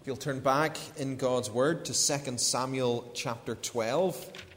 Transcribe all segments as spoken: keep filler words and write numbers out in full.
If you'll turn back in God's Word to Second Samuel chapter twelve.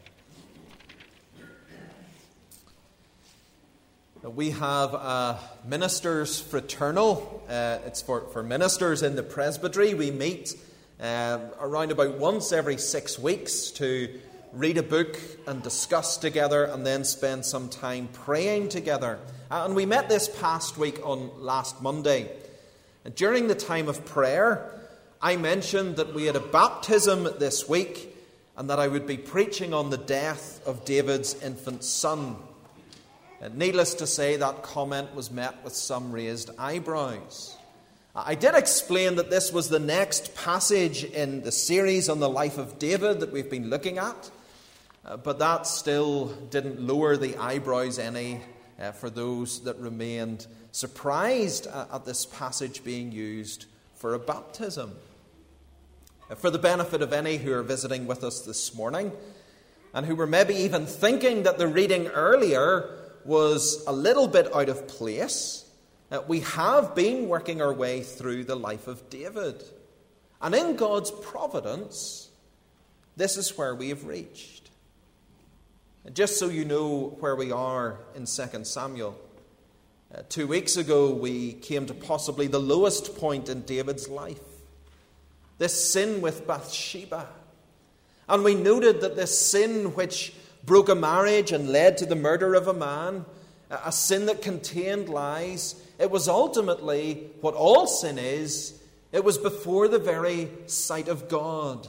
We have a ministers' fraternal. Uh, it's for, for ministers in the presbytery. We meet uh, around about once every six weeks to read a book and discuss together and then spend some time praying together. And we met this past week on last Monday. And during the time of prayer, I mentioned that we had a baptism this week and that I would be preaching on the death of David's infant son. And needless to say, that comment was met with some raised eyebrows. I did explain that this was the next passage in the series on the life of David that we've been looking at, uh, but that still didn't lower the eyebrows any uh, for those that remained surprised at this passage being used for a baptism. For the benefit of any who are visiting with us this morning and who were maybe even thinking that the reading earlier was a little bit out of place, uh, we have been working our way through the life of David. And in God's providence, this is where we have reached. And just so you know where we are in Second Samuel, uh, two weeks ago we came to possibly the lowest point in David's life. This sin with Bathsheba. And we noted that this sin which broke a marriage and led to the murder of a man, a sin that contained lies, it was ultimately what all sin is. It was before the very sight of God.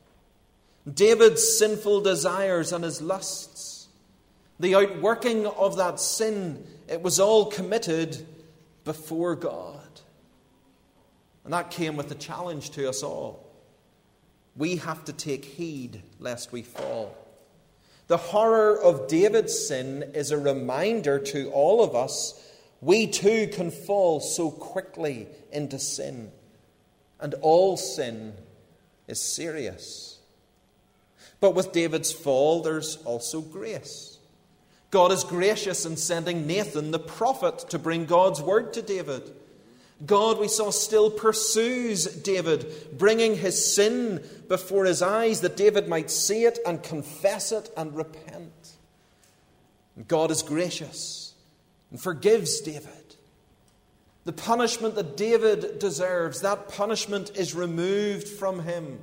David's sinful desires and his lusts, the outworking of that sin, it was all committed before God. And that came with a challenge to us all. We have to take heed lest we fall. The horror of David's sin is a reminder to all of us. We too can fall so quickly into sin. And all sin is serious. But with David's fall, there's also grace. God is gracious in sending Nathan the prophet to bring God's word to David. God, we saw, still pursues David, bringing his sin before his eyes that David might see it and confess it and repent. And God is gracious and forgives David. The punishment that David deserves, that punishment is removed from him.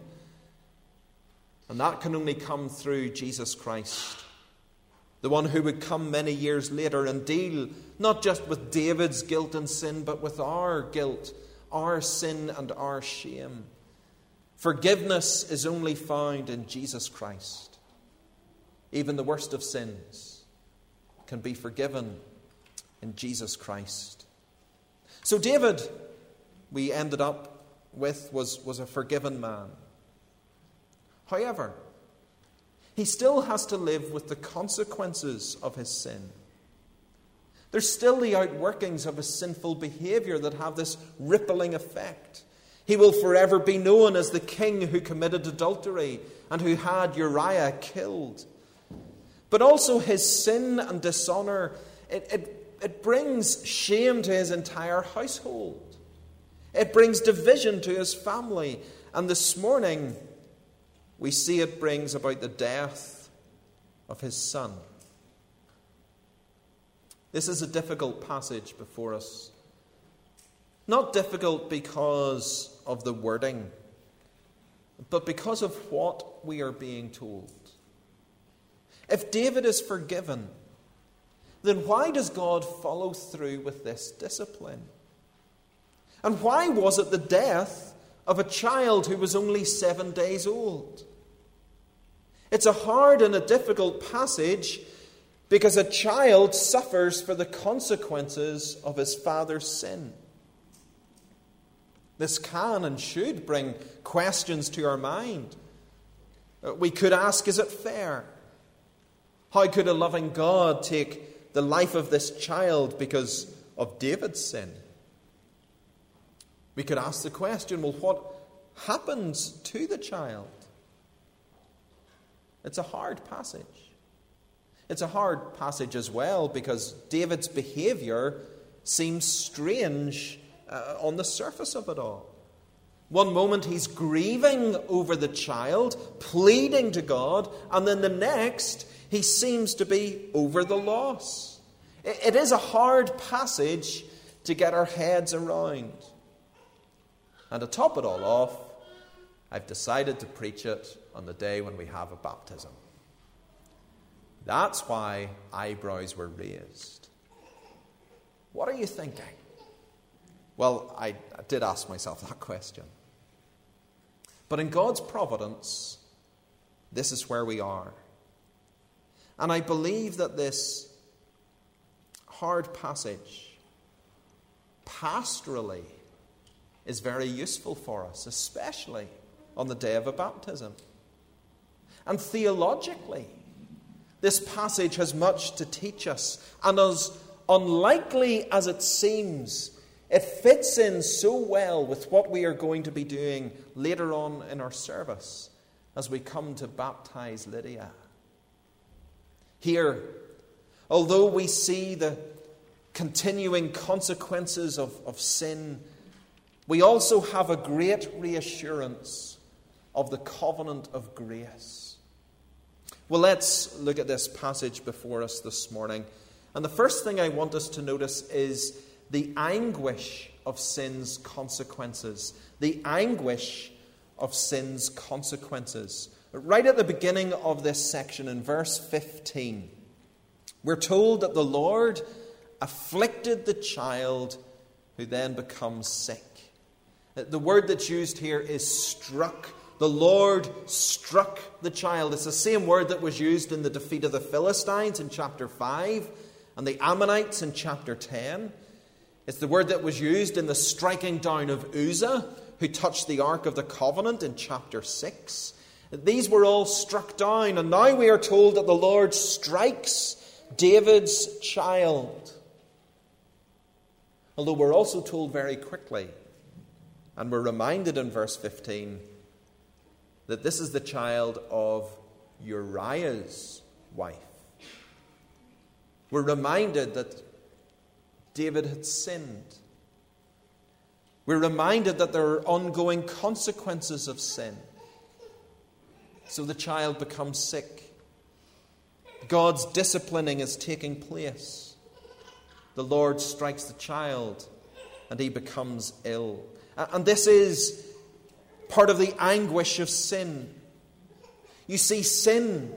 And that can only come through Jesus Christ, the one who would come many years later and deal not just with David's guilt and sin, but with our guilt, our sin and our shame. Forgiveness is only found in Jesus Christ. Even the worst of sins can be forgiven in Jesus Christ. So David, we ended up with, was, was a forgiven man. However, he still has to live with the consequences of his sin. There's still the outworkings of his sinful behavior that have this rippling effect. He will forever be known as the king who committed adultery and who had Uriah killed. But also his sin and dishonor, it, it, it brings shame to his entire household. It brings division to his family. And this morning, we see it brings about the death of his son. This is a difficult passage before us. Not difficult because of the wording, but because of what we are being told. If David is forgiven, then why does God follow through with this discipline? And why was it the death of a child who was only seven days old? It's a hard and a difficult passage because a child suffers for the consequences of his father's sin. This can and should bring questions to our mind. We could ask, is it fair? How could a loving God take the life of this child because of David's sin? We could ask the question, well, what happens to the child? It's a hard passage. It's a hard passage as well because David's behavior seems strange uh, on the surface of it all. One moment he's grieving over the child, pleading to God, and then the next he seems to be over the loss. It is a hard passage to get our heads around. And to top it all off, I've decided to preach it on the day when we have a baptism. That's why eyebrows were raised. What are you thinking? Well, I, I did ask myself that question. But in God's providence, this is where we are. And I believe that this hard passage, pastorally, is very useful for us, especially on the day of a baptism. And theologically, this passage has much to teach us. And as unlikely as it seems, it fits in so well with what we are going to be doing later on in our service as we come to baptize Lydia. Here, although we see the continuing consequences of, of sin, we also have a great reassurance of the covenant of grace. Well, let's look at this passage before us this morning. And the first thing I want us to notice is the anguish of sin's consequences. The anguish of sin's consequences. Right at the beginning of this section, in verse fifteen, we're told that the Lord afflicted the child who then becomes sick. The word that's used here is struck. The Lord struck the child. It's the same word that was used in the defeat of the Philistines in chapter five and the Ammonites in chapter ten. It's the word that was used in the striking down of Uzzah, who touched the Ark of the Covenant in chapter six. These were all struck down, and now we are told that the Lord strikes David's child. Although we're also told very quickly, and we're reminded in verse fifteen, that this is the child of Uriah's wife. We're reminded that David had sinned. We're reminded that there are ongoing consequences of sin. So the child becomes sick. God's disciplining is taking place. The Lord strikes the child and he becomes ill. And this is part of the anguish of sin. You see, sin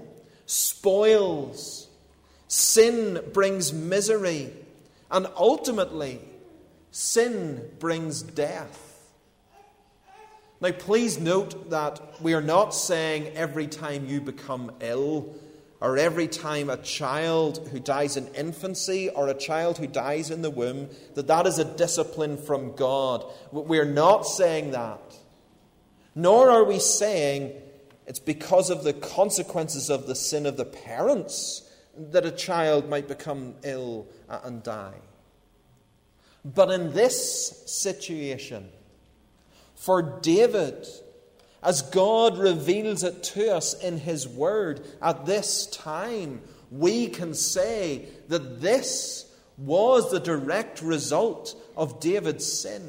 spoils. Sin brings misery. And ultimately, sin brings death. Now, please note that we are not saying every time you become ill, or every time a child who dies in infancy, or a child who dies in the womb, that that is a discipline from God. We're not saying that. Nor are we saying it's because of the consequences of the sin of the parents that a child might become ill and die. But in this situation, for David, as God reveals it to us in his word at this time, we can say that this was the direct result of David's sin.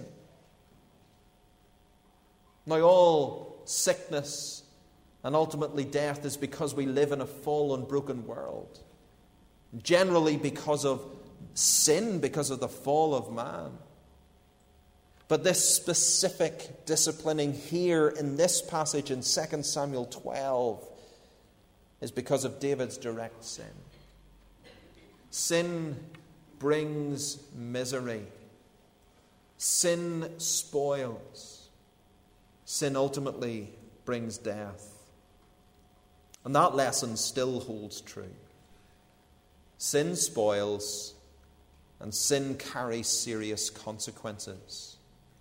Now, all sickness and ultimately death is because we live in a fallen, broken world. Generally because of sin, because of the fall of man. But this specific disciplining here in this passage in Second Samuel twelve is because of David's direct sin. Sin brings misery. Sin spoils. Sin ultimately brings death. And that lesson still holds true. Sin spoils, and sin carries serious consequences.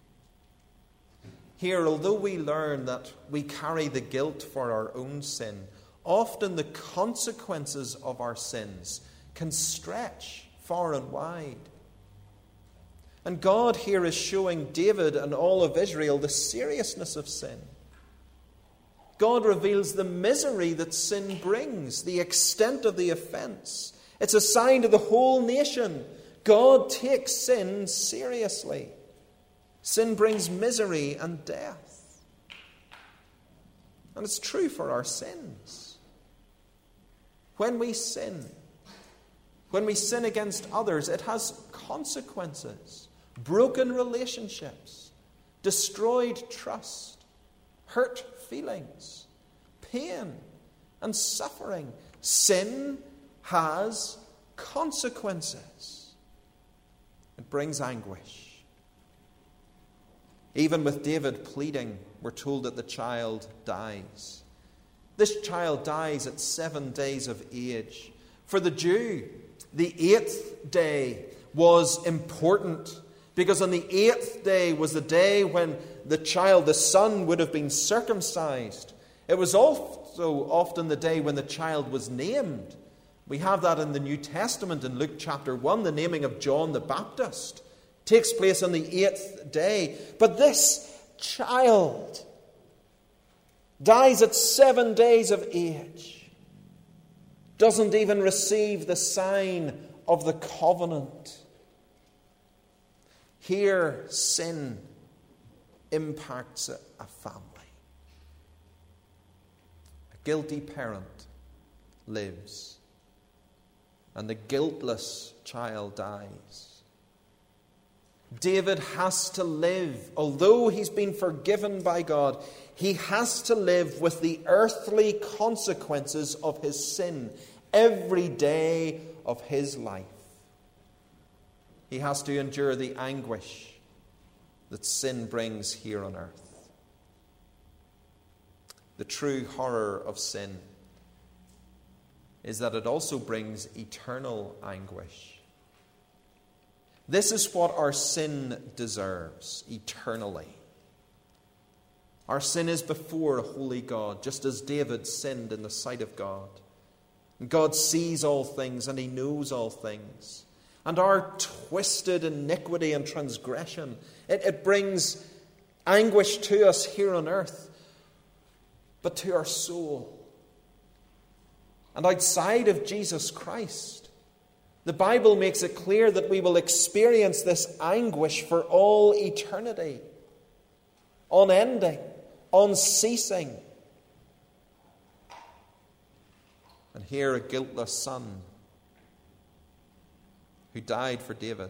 Here, although we learn that we carry the guilt for our own sin, often the consequences of our sins can stretch far and wide. And God here is showing David and all of Israel the seriousness of sin. God reveals the misery that sin brings, the extent of the offense. It's a sign to the whole nation. God takes sin seriously. Sin brings misery and death. And it's true for our sins. When we sin, when we sin against others, it has consequences. Broken relationships, destroyed trust, hurt feelings, pain and suffering. Sin has consequences. It brings anguish. Even with David pleading, we're told that the child dies. This child dies at seven days of age. For the Jew, the eighth day was important, because on the eighth day was the day when the child, the son, would have been circumcised. It was also often the day when the child was named. We have that in the New Testament in Luke chapter one. The naming of John the Baptist takes place on the eighth day. But this child dies at seven days of age, doesn't even receive the sign of the covenant. Here, sin impacts a, a family. A guilty parent lives, and the guiltless child dies. David has to live, although he's been forgiven by God, he has to live with the earthly consequences of his sin every day of his life. He has to endure the anguish that sin brings here on earth. The true horror of sin is that it also brings eternal anguish. This is what our sin deserves eternally. Our sin is before a holy God, just as David sinned in the sight of God. God sees all things and he knows all things. And our twisted iniquity and transgression, it, it brings anguish to us here on earth, but to our soul. And outside of Jesus Christ, the Bible makes it clear that we will experience this anguish for all eternity, unending, unceasing. And here a guiltless son who died for David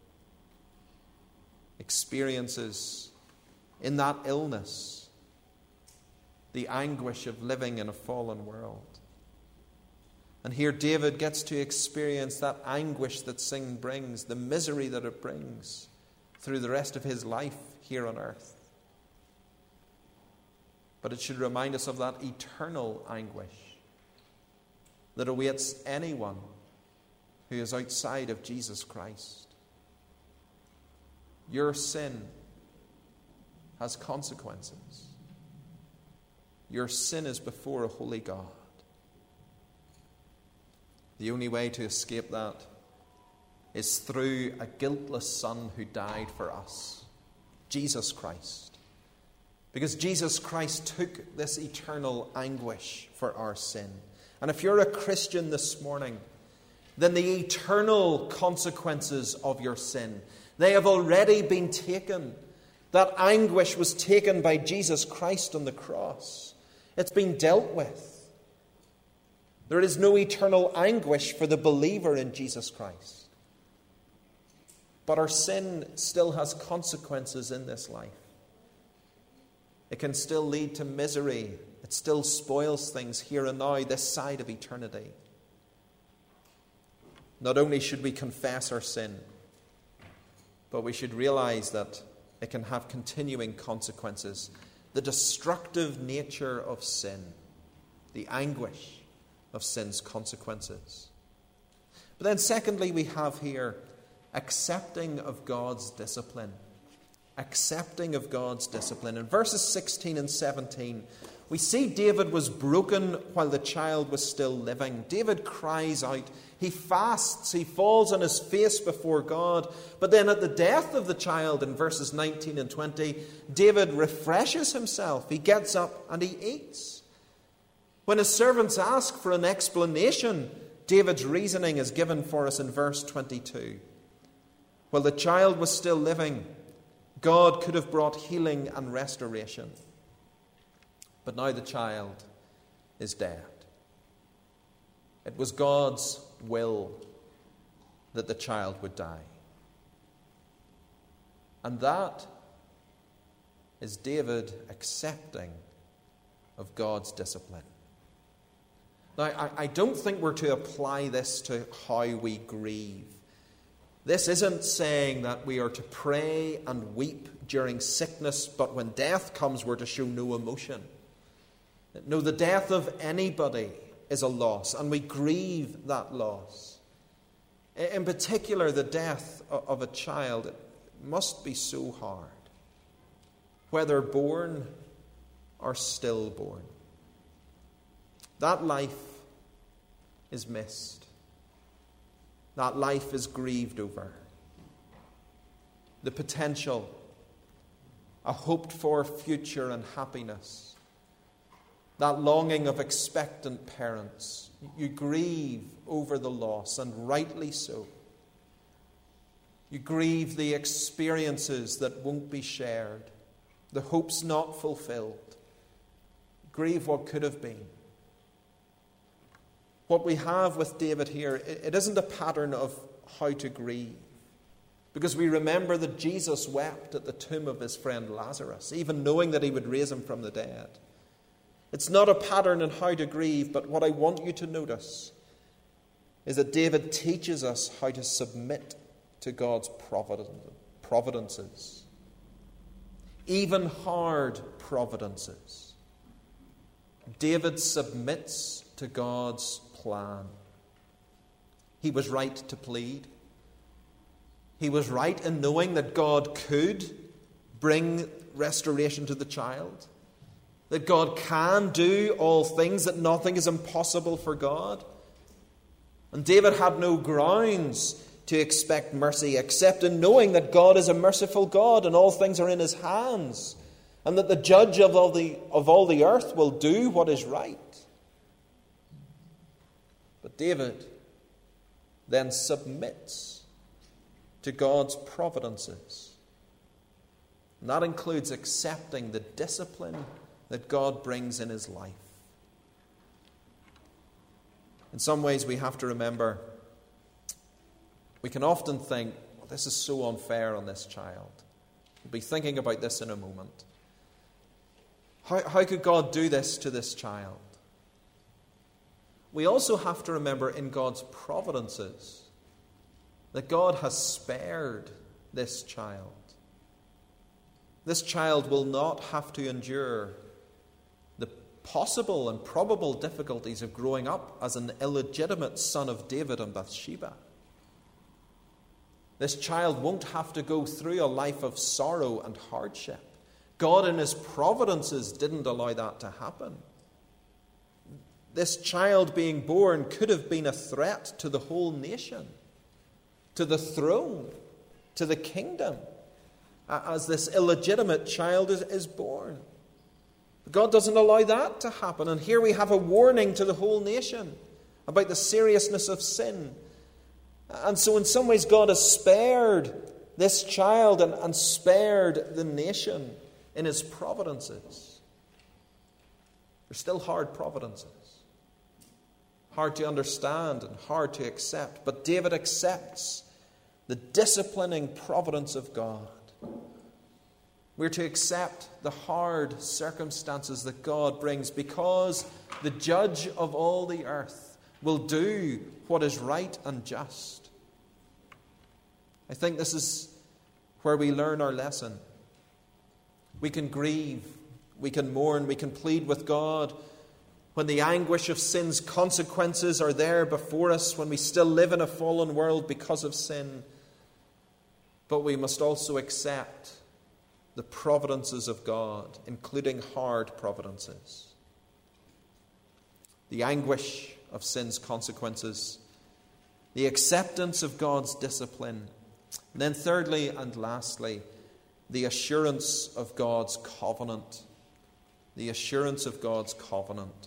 experiences in that illness the anguish of living in a fallen world. And here David gets to experience that anguish that sin brings, the misery that it brings through the rest of his life here on earth. But it should remind us of that eternal anguish that awaits anyone who is outside of Jesus Christ. Your sin has consequences. Your sin is before a holy God. The only way to escape that is through a guiltless Son who died for us, Jesus Christ. Because Jesus Christ took this eternal anguish for our sin. And if you're a Christian this morning, then the eternal consequences of your sin, they have already been taken. That anguish was taken by Jesus Christ on the cross. It's been dealt with. There is no eternal anguish for the believer in Jesus Christ. But our sin still has consequences in this life. It can still lead to misery. It still spoils things here and now, this side of eternity. Not only should we confess our sin, but we should realize that it can have continuing consequences. The destructive nature of sin, the anguish of sin's consequences. But then secondly, we have here accepting of God's discipline. Accepting of God's discipline. In verses sixteen and seventeen, we see David was broken while the child was still living. David cries out. He fasts. He falls on his face before God. But then at the death of the child, in verses nineteen and twenty, David refreshes himself. He gets up and he eats. When his servants ask for an explanation, David's reasoning is given for us in verse twenty-two. While the child was still living, God could have brought healing and restoration. But now the child is dead. It was God's will that the child would die. And that is David accepting of God's discipline. Now, I, I don't think we're to apply this to how we grieve. This isn't saying that we are to pray and weep during sickness, but when death comes, we're to show no emotion. No, the death of anybody is a loss, and we grieve that loss. In particular, the death of a child, it must be so hard, whether born or stillborn. That life is missed. That life is grieved over. The potential, a hoped-for future and happiness, that longing of expectant parents, you grieve over the loss, and rightly so. You grieve the experiences that won't be shared, the hopes not fulfilled. Grieve what could have been. What we have with David here, it isn't a pattern of how to grieve, because we remember that Jesus wept at the tomb of his friend Lazarus, even knowing that he would raise him from the dead. It's not a pattern in how to grieve, but what I want you to notice is that David teaches us how to submit to God's providences, even hard providences. David submits to God's plan. He was right to plead. He was right in knowing that God could bring restoration to the child, that God can do all things, that nothing is impossible for God. And David had no grounds to expect mercy except in knowing that God is a merciful God and all things are in his hands, and that the judge of all the, of all the earth will do what is right. But David then submits to God's providences. And that includes accepting the discipline that God brings in his life. In some ways, we have to remember, we can often think, well, this is so unfair on this child. We'll be thinking about this in a moment. How, how could God do this to this child? We also have to remember in God's providences that God has spared this child. This child will not have to endure the possible and probable difficulties of growing up as an illegitimate son of David and Bathsheba. This child won't have to go through a life of sorrow and hardship. God in his providences didn't allow that to happen. This child being born could have been a threat to the whole nation, to the throne, to the kingdom, as this illegitimate child is, is born. But God doesn't allow that to happen. And here we have a warning to the whole nation about the seriousness of sin. And so in some ways God has spared this child and, and spared the nation in his providences. They're still hard providences. Hard to understand and hard to accept. But David accepts the disciplining providence of God. We're to accept the hard circumstances that God brings because the judge of all the earth will do what is right and just. I think this is where we learn our lesson. We can grieve, we can mourn, we can plead with God when the anguish of sin's consequences are there before us, when we still live in a fallen world because of sin. But we must also accept the providences of God, including hard providences. The anguish of sin's consequences, the acceptance of God's discipline, and then thirdly and lastly, the assurance of God's covenant. The assurance of God's covenant.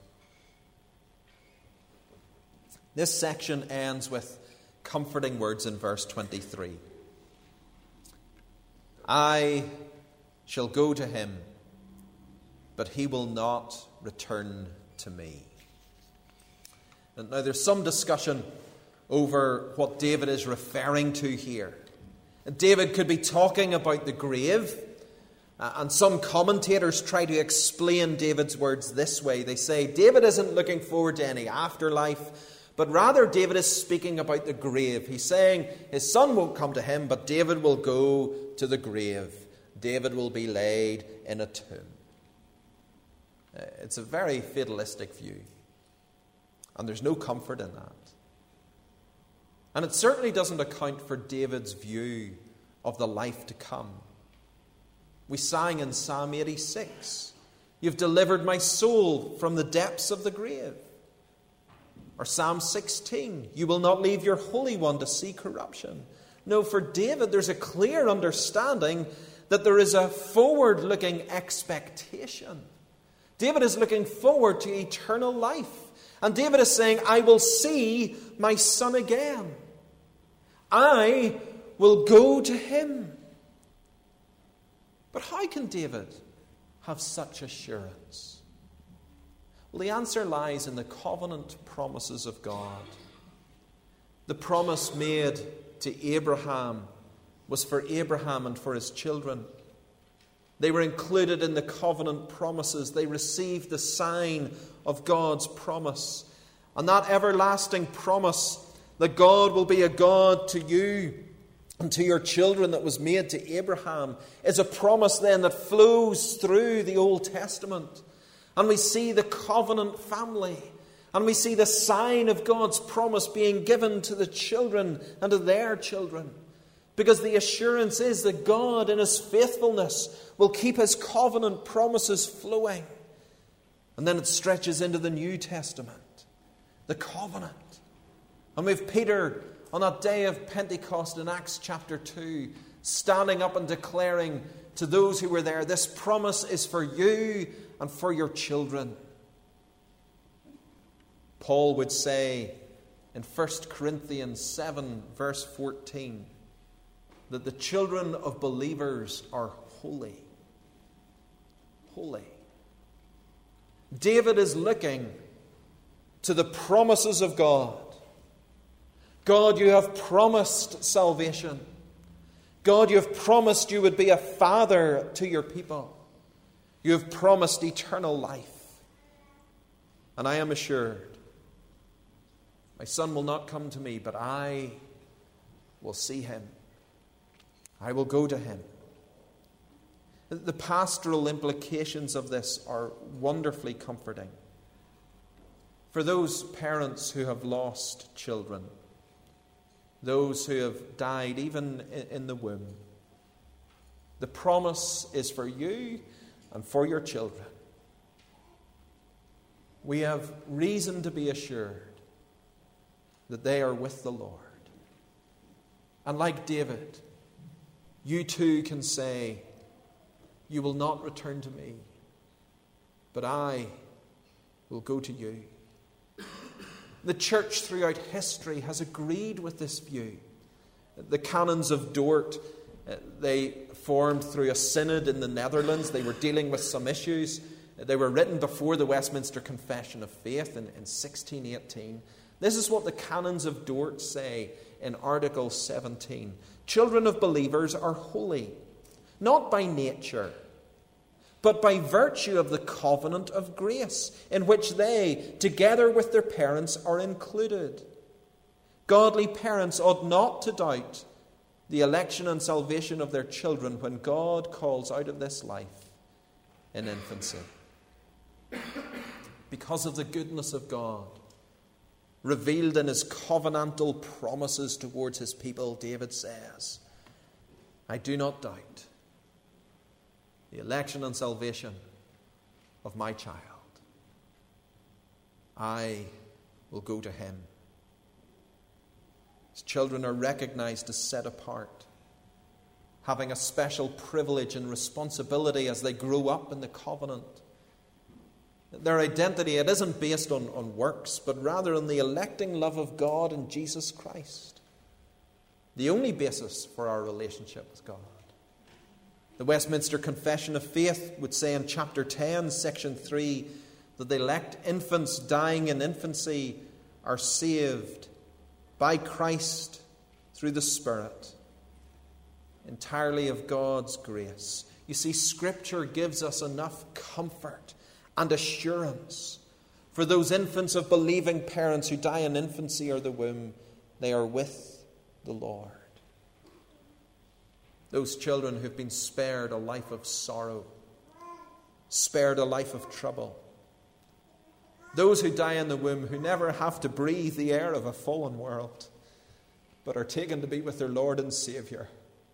This section ends with comforting words in verse twenty-three. I shall go to him but he will not return to me. And now there's some discussion over what David is referring to here. David could be talking about the grave, uh, and some commentators try to explain David's words this way. They say David isn't looking forward to any afterlife, but rather David is speaking about the grave. He's saying his son won't come to him, but David will go to the grave. David will be laid in a tomb. Uh, it's a very fatalistic view, and there's no comfort in that. And it certainly doesn't account for David's view of the life to come. We sang in Psalm eighty-six, "You've delivered my soul from the depths of the grave." Or Psalm sixteen, "You will not leave your Holy One to see corruption." No, for David, there's a clear understanding that there is a forward-looking expectation. David is looking forward to eternal life. And David is saying, I will see my son again. I will go to him. But how can David have such assurance? Well, the answer lies in the covenant promises of God. The promise made to Abraham was for Abraham and for his children. They were included in the covenant promises. They received the sign of God's promise. And that everlasting promise that God will be a God to you and to your children that was made to Abraham is a promise then that flows through the Old Testament. And we see the covenant family. And we see the sign of God's promise being given to the children and to their children. Because the assurance is that God in his faithfulness will keep his covenant promises flowing. And then it stretches into the New Testament. The covenant. And we have Peter on that day of Pentecost in Acts chapter two, standing up and declaring to those who were there, this promise is for you and for your children. Paul would say in First Corinthians seven verse fourteen that the children of believers are holy. Holy. David is looking to the promises of God. God, you have promised salvation. God, you have promised you would be a father to your people. You have promised eternal life. And I am assured, my son will not come to me, but I will see him. I will go to him. The pastoral implications of this are wonderfully comforting. For those parents who have lost children, those who have died even in the womb, the promise is for you and for your children. We have reason to be assured that they are with the Lord. And like David, you too can say, you will not return to me, but I will go to you. The church throughout history has agreed with this view. The canons of Dort, uh, they formed through a synod in the Netherlands. They were dealing with some issues. They were written before the Westminster Confession of Faith in, in sixteen eighteen. This is what the canons of Dort say in Article seventeen. Children of believers are holy, not by nature, but by virtue of the covenant of grace, in which they, together with their parents, are included. Godly parents ought not to doubt the election and salvation of their children when God calls out of this life in infancy. Because of the goodness of God, revealed in his covenantal promises towards his people, David says, I do not doubt the election and salvation of my child. I will go to him. His children are recognized as set apart, having a special privilege and responsibility as they grow up in the covenant. Their identity, it isn't based on, on works, but rather on the electing love of God in Jesus Christ. The only basis for our relationship with God. The Westminster Confession of Faith would say in chapter ten, section three, that the elect infants dying in infancy are saved by Christ through the Spirit, entirely of God's grace. You see, Scripture gives us enough comfort and assurance for those infants of believing parents who die in infancy or the womb. They are with the Lord. Those children who've been spared a life of sorrow, spared a life of trouble. Those who die in the womb who never have to breathe the air of a fallen world, but are taken to be with their Lord and Saviour.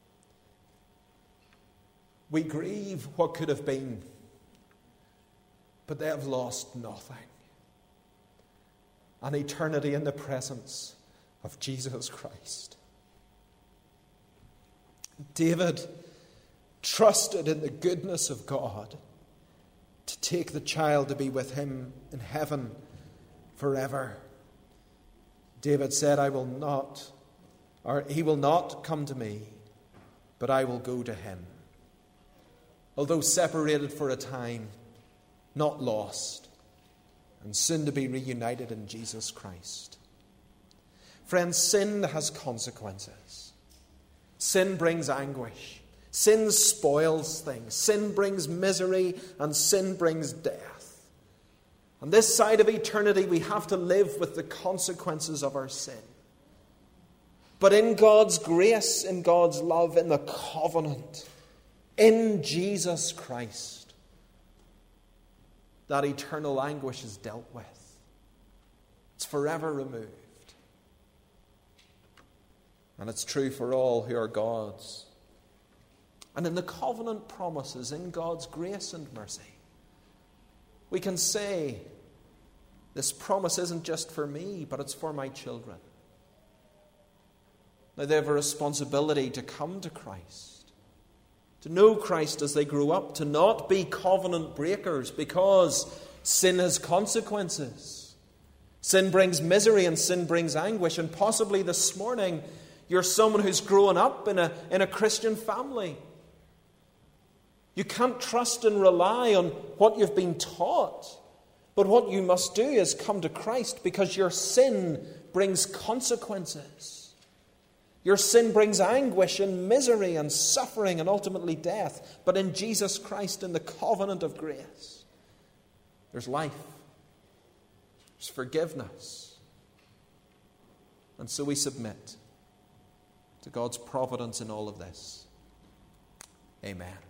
We grieve what could have been, but they have lost nothing. An eternity in the presence of Jesus Christ. David trusted in the goodness of God to take the child to be with him in heaven forever. David said, I will not, or he will not come to me, but I will go to him. Although separated for a time, not lost, and soon to be reunited in Jesus Christ. Friends, sin has consequences. Sin brings anguish. Sin spoils things. Sin brings misery, and sin brings death. On this side of eternity, we have to live with the consequences of our sin. But in God's grace, in God's love, in the covenant, in Jesus Christ, that eternal anguish is dealt with. It's forever removed. And it's true for all who are God's. And in the covenant promises, in God's grace and mercy, we can say, this promise isn't just for me, but it's for my children. Now they have a responsibility to come to Christ, to know Christ as they grow up, to not be covenant breakers, because sin has consequences. Sin brings misery and sin brings anguish. And possibly this morning, you're someone who's grown up in a, in a Christian family. You can't trust and rely on what you've been taught. But what you must do is come to Christ, because your sin brings consequences. Your sin brings anguish and misery and suffering and ultimately death. But in Jesus Christ, in the covenant of grace, there's life. There's forgiveness. And so we submit to God's providence in all of this. Amen.